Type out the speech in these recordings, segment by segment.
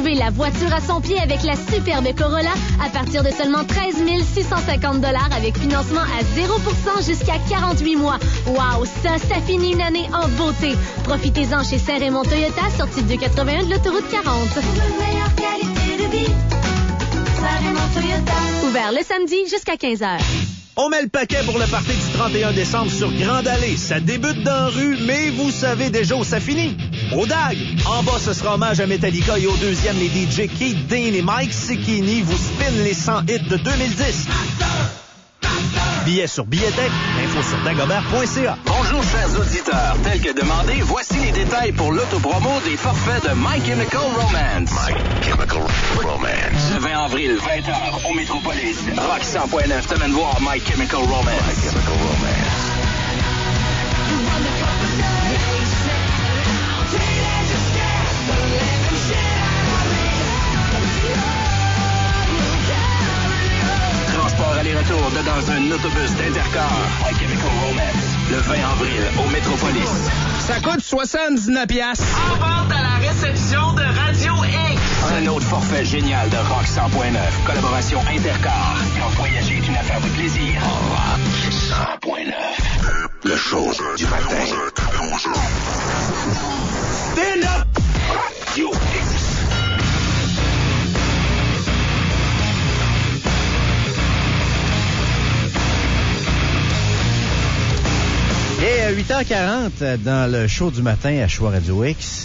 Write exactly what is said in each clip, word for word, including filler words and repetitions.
Trouvez la voiture à son pied avec la superbe Corolla à partir de seulement treize mille six cent cinquante dollars avec financement à zéro pour cent jusqu'à quarante-huit mois. Wow, ça, ça finit une année en beauté. Profitez-en chez Saint-Raymond Toyota, sortie de quatre-vingt-un de l'autoroute quarante. Pour une meilleure qualité de vie, Saint-Raymond Toyota. Ouvert le samedi jusqu'à quinze heures. On met le paquet pour le party du trente et un décembre sur Grande Allée. Ça débute dans la rue, mais vous savez déjà où ça finit. Au D A G. En bas, ce sera hommage à Metallica et au deuxième, les D J Keith Dean et Mike Cicchini vous spinent les cent hits de deux mille dix. Billets sur Billetech, info sur dagobert point c a. Bonjour chers auditeurs, tel que demandé, voici les détails pour l'autopromo des forfaits de My Chemical Romance. My Chemical Romance. Le vingt avril, vingt heures, au Métropolis. Rock cent point neuf, te mène voir My Chemical Romance. My Chemical Romance. Aller-retour de dans un autobus d'Intercar. My Chemical Romance. Le vingt avril, au Métropolis. Ça coûte soixante-dix-neuf piastres. En vente à la réception de Radio X. Un autre forfait génial de Rock cent point neuf. Collaboration Intercar. Quand voyager est une affaire de plaisir. Rock cent point neuf. Le show du matin. Stand up! Radio X. Et à huit heures quarante, dans le show du matin à Choix Radio X,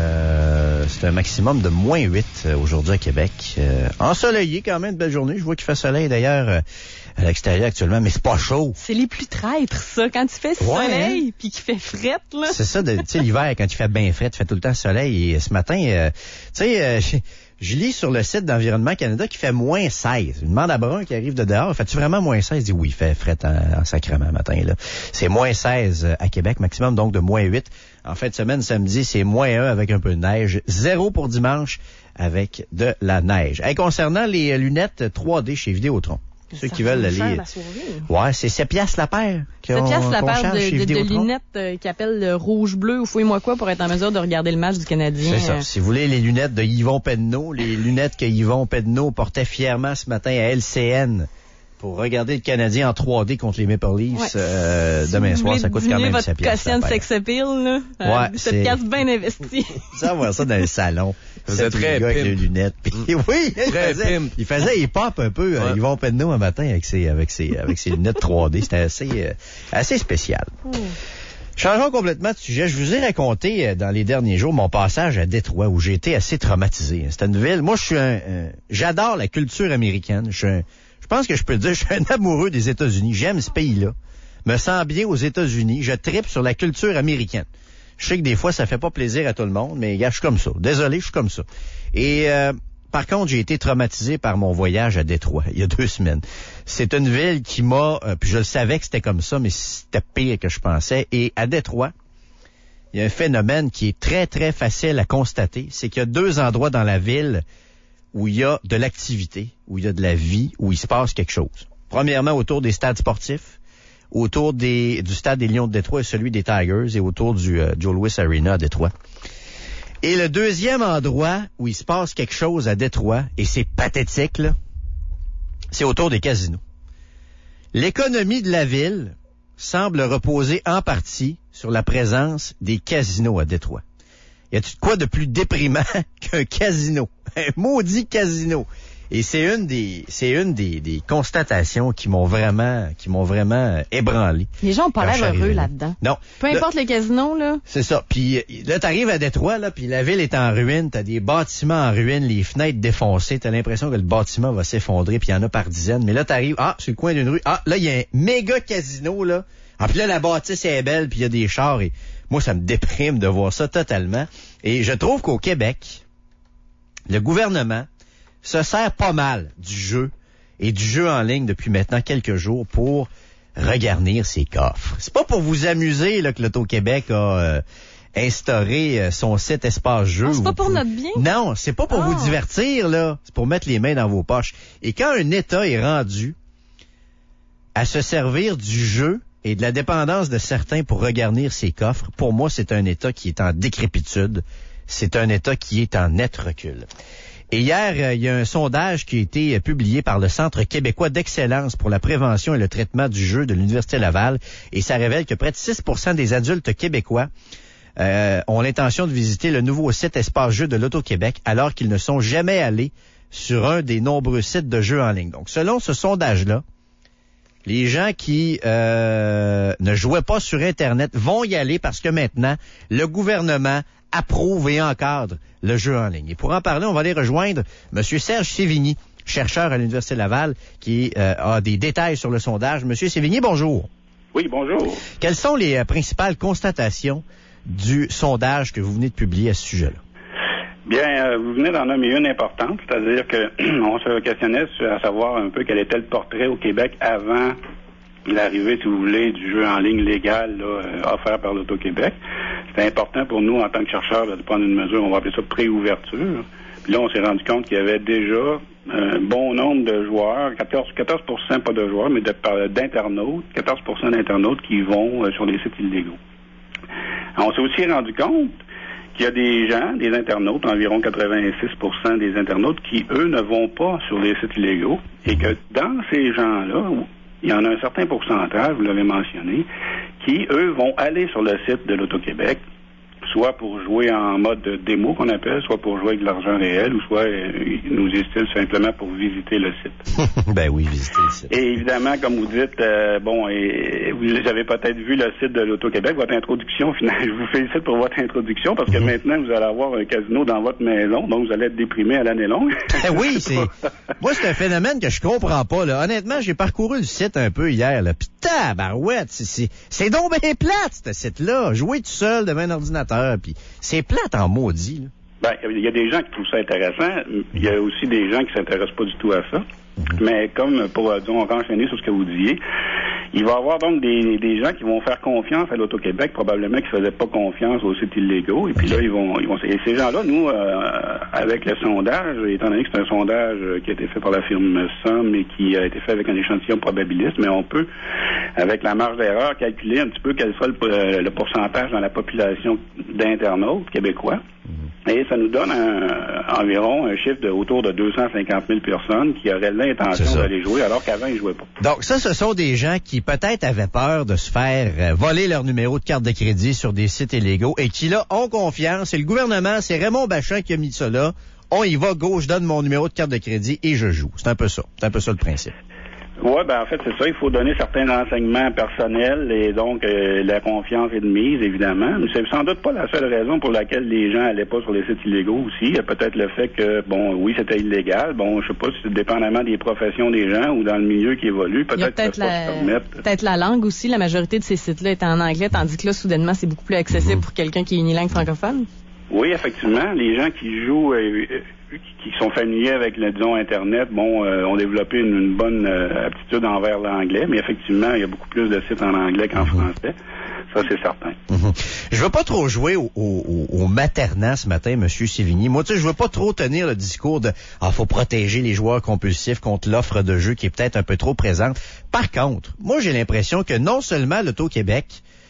euh, c'est un maximum de moins huit aujourd'hui à Québec. Euh, ensoleillé quand même, de belle journée. Je vois qu'il fait soleil d'ailleurs euh, à l'extérieur actuellement, mais c'est pas chaud. C'est les plus traîtres, ça, quand il fait soleil, hein? Puis qu'il fait frette, là. C'est ça, tu sais, l'hiver, quand il fait bien fret, il fait tout le temps soleil. Et ce matin, euh, tu sais... Euh, je lis sur le site d'Environnement Canada qu'il fait moins seize. Une demande à Brun qui arrive de dehors. Fais-tu vraiment moins seize? Il dit oui, il fait fret en, en sacrement matin, là. C'est moins seize à Québec, maximum donc de moins huit. En fin de semaine, samedi, c'est moins un avec un peu de neige. Zéro pour dimanche avec de la neige. Hey, concernant les lunettes trois D chez Vidéotron. Ceux qui veulent aller. Ouais, c'est sept piastres la paire. sept piastres la paire de, de, de lunettes euh, qui appellent le rouge-bleu ou fouille-moi quoi pour être en mesure de regarder le match du Canadien. C'est ça. Euh... Si vous voulez les lunettes de Yvon Pedneau, les lunettes que Yvon Pedneau portait fièrement ce matin à L C N pour regarder le Canadien en trois D contre les Maple Leafs ouais. euh, si demain soir, ça coûte quand même sept piastres. Votre quotient sex appeal, là. Ouais, euh, sept piastres bien investi. Ça, on voit ça dans le salon. C'est très gars avec les lunettes. Puis, oui, il faisait, il faisait, il pop un peu. Ouais. Yvon Pedneau un matin avec ses, avec ses, avec ses lunettes trois D. C'était assez, euh, assez spécial. Mm. Changeons complètement de sujet. Je vous ai raconté euh, dans les derniers jours mon passage à Détroit où j'ai été assez traumatisé. C'était une ville. Moi, je suis un, un j'adore la culture américaine. Je suis un, je pense que je peux le dire, je suis un amoureux des États-Unis. J'aime ce pays-là. Me sens bien aux États-Unis. Je tripe sur la culture américaine. Je sais que des fois, ça fait pas plaisir à tout le monde, mais gars, je suis comme ça. Désolé, je suis comme ça. Et euh, par contre, j'ai été traumatisé par mon voyage à Détroit il y a deux semaines. C'est une ville qui m'a... Euh, puis je le savais que c'était comme ça, mais c'était pire que je pensais. Et à Détroit, il y a un phénomène qui est très, très facile à constater. C'est qu'il y a deux endroits dans la ville où il y a de l'activité, où il y a de la vie, où il se passe quelque chose. Premièrement, autour des stades sportifs, autour des, du stade des Lions de Détroit et celui des Tigers, et autour du euh, Joe Louis Arena à Détroit. Et le deuxième endroit où il se passe quelque chose à Détroit, et c'est pathétique, là, c'est autour des casinos. L'économie de la ville semble reposer en partie sur la présence des casinos à Détroit. Y a-tu quoi de plus déprimant qu'un casino? Un maudit casino. Et c'est une des, c'est une des, des constatations qui m'ont vraiment, qui m'ont vraiment ébranlé. Les gens ont pas l'air heureux là-dedans. Non. Peu importe là, le casino, là. C'est ça. Puis là, t'arrives à Détroit, là, puis la ville est en ruine. T'as des bâtiments en ruine, les fenêtres défoncées. T'as l'impression que le bâtiment va s'effondrer, puis il y en a par dizaines. Mais là, t'arrives, ah, sur le coin d'une rue, ah, là, il y a un méga casino, là. Ah, puis là, la bâtisse est belle, puis il y a des chars. Et moi, ça me déprime de voir ça totalement. Et je trouve qu'au Québec, le gouvernement se sert pas mal du jeu et du jeu en ligne depuis maintenant quelques jours pour regarnir ses coffres. C'est pas pour vous amuser là, que l'Auto-Québec a euh, instauré euh, son site Espace Jeu. Oh, c'est pas pour vous... notre bien? Non, c'est pas pour oh. vous divertir, là. C'est pour mettre les mains dans vos poches. Et quand un État est rendu à se servir du jeu et de la dépendance de certains pour regarnir ses coffres, pour moi, c'est un État qui est en décrépitude. C'est un État qui est en net recul. Et hier, euh, il y a un sondage qui a été publié par le Centre québécois d'excellence pour la prévention et le traitement du jeu de l'Université Laval. Et ça révèle que près de six pour cent des adultes québécois euh, ont l'intention de visiter le nouveau site Espace Jeux de l'Auto-Québec alors qu'ils ne sont jamais allés sur un des nombreux sites de jeux en ligne. Donc, selon ce sondage-là, les gens qui euh, ne jouaient pas sur Internet vont y aller parce que maintenant, le gouvernement approuve et encadre le jeu en ligne. Et pour en parler, on va aller rejoindre M. Serge Sévigny, chercheur à l'Université Laval, qui euh, a des détails sur le sondage. M. Sévigny, bonjour. Oui, bonjour. Quelles sont les euh, principales constatations du sondage que vous venez de publier à ce sujet-là? Bien, euh, vous venez d'en nommer une importante, c'est-à-dire que on se questionnait sur, à savoir un peu quel était le portrait au Québec avant l'arrivée, si vous voulez, du jeu en ligne légal là, euh, offert par l'Auto-Québec. C'était important pour nous, en tant que chercheurs, de prendre une mesure, on va appeler ça pré-ouverture. Puis là, on s'est rendu compte qu'il y avait déjà un bon nombre de joueurs, quatorze pour cent pas de joueurs, mais de, d'internautes, quatorze pour cent d'internautes qui vont euh, sur des sites illégaux. On s'est aussi rendu compte qu'il y a des gens, des internautes, environ quatre-vingt-six pour cent des internautes, qui, eux, ne vont pas sur les sites illégaux et que dans ces gens-là, il y en a un certain pourcentage, vous l'avez mentionné, qui, eux, vont aller sur le site de l'Auto-Québec, soit pour jouer en mode démo qu'on appelle, soit pour jouer avec de l'argent réel, ou soit, euh, nous disent-ils, simplement pour visiter le site. Ben oui, visiter le site. Et évidemment, comme vous dites, euh, bon, et vous avez peut-être vu le site de l'Auto-Québec, votre introduction, finalement, je vous félicite pour votre introduction, parce que mm-hmm. maintenant, vous allez avoir un casino dans votre maison, donc vous allez être déprimé à l'année longue. Eh oui, c'est... Moi, c'est un phénomène que je comprends pas, là. Honnêtement, j'ai parcouru le site un peu hier, là, pis tabarouette, c'est, c'est, c'est donc bien plate, ce site-là. Jouer tout seul devant un ordinateur, puis c'est plate en maudit, là. Ben, il y a des gens qui trouvent ça intéressant. Il y a aussi des gens qui s'intéressent pas du tout à ça. Mm-hmm. Mais comme, pour, disons, renchaîner sur ce que vous disiez, il va y avoir donc des, des gens qui vont faire confiance à l'Auto-Québec, probablement qui faisaient pas confiance aux sites illégaux. Et puis là, ils vont, ils vont, et ces gens-là, nous, euh, avec le sondage, étant donné que c'est un sondage qui a été fait par la firme Somme et qui a été fait avec un échantillon probabiliste, mais on peut, avec la marge d'erreur, calculer un petit peu quel sera le, le pourcentage dans la population d'internautes québécois. Et ça nous donne un, environ un chiffre de autour de deux cent cinquante mille personnes qui auraient l'intention d'aller jouer alors qu'avant, ils ne jouaient pas. Donc ça, ce sont des gens qui peut-être avaient peur de se faire euh, voler leur numéro de carte de crédit sur des sites illégaux et qui, là, ont confiance. Et le gouvernement, c'est Raymond Bachand qui a mis ça là. On y va, go, je donne mon numéro de carte de crédit et je joue. C'est un peu ça. C'est un peu ça le principe. Oui, ben en fait, c'est ça. Il faut donner certains renseignements personnels et donc euh, la confiance est de mise, évidemment. Mais c'est sans doute pas la seule raison pour laquelle les gens allaient pas sur les sites illégaux aussi. Il y a peut-être le fait que, bon, oui, c'était illégal. Bon, je sais pas si c'est dépendamment des professions des gens ou dans le milieu qui évolue. Peut-être, peut-être, la... peut-être la langue aussi. La majorité de ces sites-là est en anglais, tandis que là, soudainement, c'est beaucoup plus accessible mmh. pour quelqu'un qui est unilingue francophone. Oui, effectivement. Les gens qui jouent... Euh, qui sont familiers avec, le, disons, Internet, bon, euh, ont développé une, une bonne euh, aptitude envers l'anglais, mais effectivement, il y a beaucoup plus de sites en anglais qu'en mm-hmm. français. Ça, c'est certain. Mm-hmm. Je veux pas trop jouer au, au, au maternat ce matin, M. Sévigny. Moi, tu sais, je veux pas trop tenir le discours de « Ah, faut protéger les joueurs compulsifs contre l'offre de jeu qui est peut-être un peu trop présente ». Par contre, moi, j'ai l'impression que non seulement l'Auto-Québec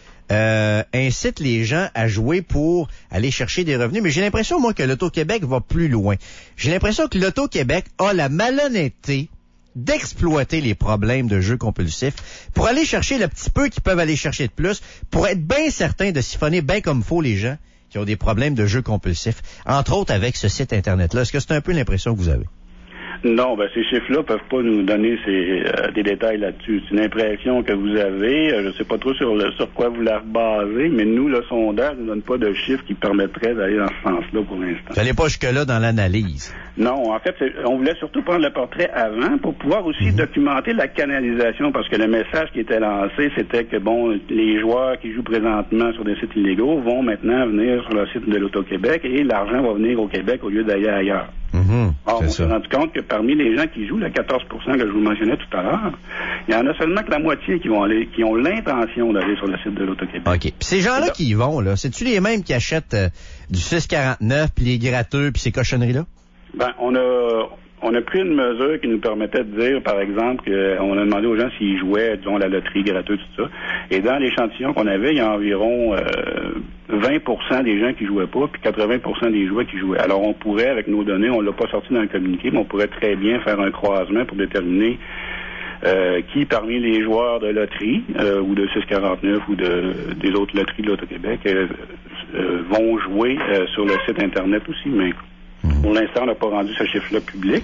Euh, incite les gens à jouer pour aller chercher des revenus. Mais j'ai l'impression, moi, que l'Auto-Québec va plus loin. J'ai l'impression que l'Auto-Québec a la malhonnêteté d'exploiter les problèmes de jeux compulsifs pour aller chercher le petit peu qu'ils peuvent aller chercher de plus, pour être bien certain de siphonner bien comme faut les gens qui ont des problèmes de jeux compulsifs, entre autres avec ce site Internet-là. Est-ce que c'est un peu l'impression que vous avez? Non, ben ces chiffres-là peuvent pas nous donner ces, euh, des détails là-dessus. C'est une impression que vous avez. Euh, je sais pas trop sur le, sur quoi vous la rebasez, mais nous, le sondage ne donne pas de chiffres qui permettraient d'aller dans ce sens-là pour l'instant. Vous n'allez pas jusque-là dans l'analyse? Non, en fait, c'est, on voulait surtout prendre le portrait avant pour pouvoir aussi mm-hmm. documenter la canalisation, parce que le message qui était lancé, c'était que, bon, les joueurs qui jouent présentement sur des sites illégaux vont maintenant venir sur le site de l'Auto-Québec et l'argent va venir au Québec au lieu d'aller ailleurs. Mm-hmm. Or, on s'est rendu compte que parmi les gens qui jouent, le quatorze pour cent que je vous mentionnais tout à l'heure, il y en a seulement que la moitié qui vont aller, qui ont l'intention d'aller sur le site de l'Auto-Québec. OK. Puis ces gens-là qui y vont, là, c'est-tu les mêmes qui achètent euh, du six quarante-neuf, puis les gratteux, puis ces cochonneries-là? Ben, on a... on a pris une mesure qui nous permettait de dire, par exemple, qu'on a demandé aux gens s'ils jouaient, disons, la loterie gratuite, tout ça. Et dans l'échantillon qu'on avait, il y a environ euh, vingt pour cent des gens qui jouaient pas, puis quatre-vingts pour cent des joueurs qui jouaient. Alors, on pourrait, avec nos données, on l'a pas sorti dans le communiqué, mais on pourrait très bien faire un croisement pour déterminer euh, qui, parmi les joueurs de loterie, euh, ou de six quarante-neuf, ou de des autres loteries de l'Auto-Québec, euh, euh, vont jouer euh, sur le site Internet aussi, mais pour l'instant, on n'a pas rendu ce chiffre-là public.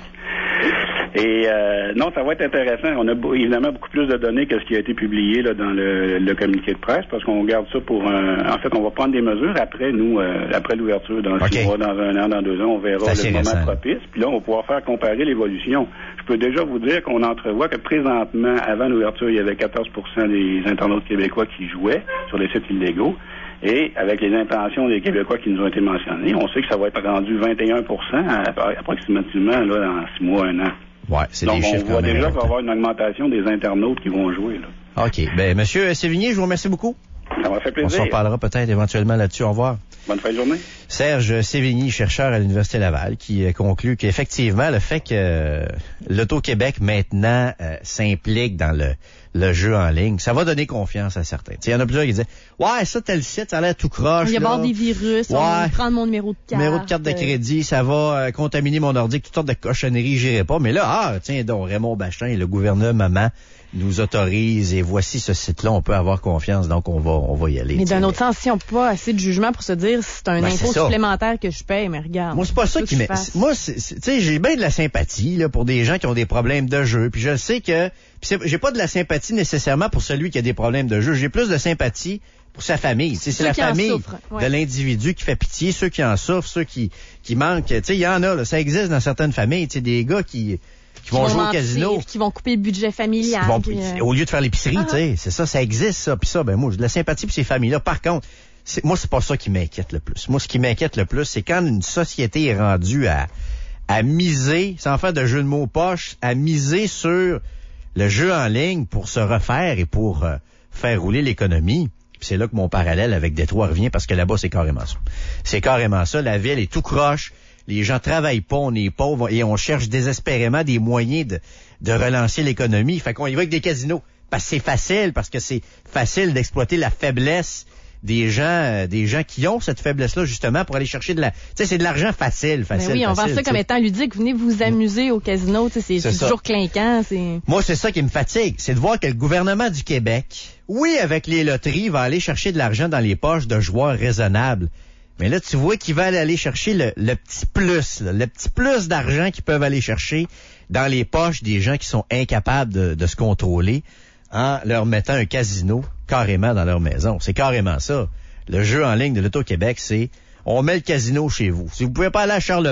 Et euh, non, ça va être intéressant. On a évidemment beaucoup plus de données que ce qui a été publié là, dans le, le communiqué de presse, parce qu'on garde ça pour un... En fait, on va prendre des mesures après, nous, euh, après l'ouverture, dans six mois, dans un an, dans deux ans, on verra le moment récent. propice. Puis là, on va pouvoir faire comparer l'évolution. Je peux déjà vous dire qu'on entrevoit que présentement, avant l'ouverture, il y avait quatorze pour cent des internautes québécois qui jouaient sur les sites illégaux. Et avec les intentions des Québécois qui nous ont été mentionnées, on sait que ça va être rendu vingt et un pour cent approximativement là, dans six mois, un an. Ouais, c'est Donc, des chiffres on voit déjà qu'il va y importants. avoir une augmentation des internautes qui vont jouer. Là. OK. Ben, Monsieur Sévigné, je vous remercie beaucoup. Ça m'a fait On plaisir. s'en reparlera peut-être éventuellement là-dessus. Au revoir. Bonne fin de journée. Serge Sévigny, chercheur à l'Université Laval, qui euh, conclut qu'effectivement, le fait que euh, l'Auto-Québec maintenant euh, s'implique dans le, le jeu en ligne, ça va donner confiance à certains. Il y en a plusieurs qui disent « Ouais, ça, tel site, ça a l'air tout croche. » Il va y avoir là. des virus, Ouais. on va prendre mon numéro de carte. Numéro de carte de crédit, ça va euh, contaminer mon ordi, toutes sortes de cochonneries, j'irai pas. Mais là, ah, tiens donc, Raymond Bachin et le gouvernement nous autorise et voici ce site-là, on peut avoir confiance, donc on va on va y aller. Mais d'un t'sais. autre sens, si on n'a pas assez de jugement pour se dire c'est un Ben, impôt c'est ça. supplémentaire que je paye, mais regarde. Moi, c'est pas ça faut qui que m'est... je fasse. Moi, c'est, c'est- tu sais, j'ai bien de la sympathie là pour des gens qui ont des problèmes de jeu. Puis je sais que... Puis c'est- j'ai pas de la sympathie nécessairement pour celui qui a des problèmes de jeu. J'ai plus de sympathie pour sa famille. Tu sais, c'est Ceux la qui en famille souffrent, ouais. de l'individu qui fait pitié, ceux qui en souffrent, ceux qui, qui manquent. Tu sais, il y en a, là, ça existe dans certaines familles. Tu sais, des gars qui, qui vont jouer au mentir, casino. Qui vont couper le budget familial. Qui vont- puis, euh, Au lieu de faire l'épicerie, Ah. tu sais, c'est ça, ça existe ça. Puis ça, ben moi, j'ai de la sympathie pour ces familles-là. Par contre, c'est, moi, c'est pas ça qui m'inquiète le plus. Moi, ce qui m'inquiète le plus, c'est quand une société est rendue à, à miser, sans faire de jeu de mots poche, à miser sur le jeu en ligne pour se refaire et pour euh, faire rouler l'économie. Puis c'est là que mon parallèle avec Détroit revient, parce que là-bas, c'est carrément ça. C'est carrément ça. La ville est tout croche. Les gens travaillent pas, on est pauvres et on cherche désespérément des moyens de, de relancer l'économie. Fait qu'on y va avec des casinos. Parce que c'est facile, parce que c'est facile d'exploiter la faiblesse des gens, euh, des gens qui ont cette faiblesse-là, justement, pour aller chercher de la... Tu sais, c'est de l'argent facile, Ben facile, oui, on facile, vend ça comme t'sais. étant ludique. Venez vous amuser au casino, tu sais, c'est, C'est c'est ça. toujours clinquant. C'est... Moi, c'est ça qui me fatigue, c'est de voir que le gouvernement du Québec, oui, avec les loteries, va aller chercher de l'argent dans les poches de joueurs raisonnables. Mais là, tu vois qu'ils veulent aller chercher le, le petit plus, là, le petit plus d'argent qu'ils peuvent aller chercher dans les poches des gens qui sont incapables de, de se contrôler en leur mettant un casino carrément dans leur maison. C'est carrément ça. Le jeu en ligne de l'Auto-Québec, c'est on met le casino chez vous. Si vous pouvez pas aller à Charlevoix,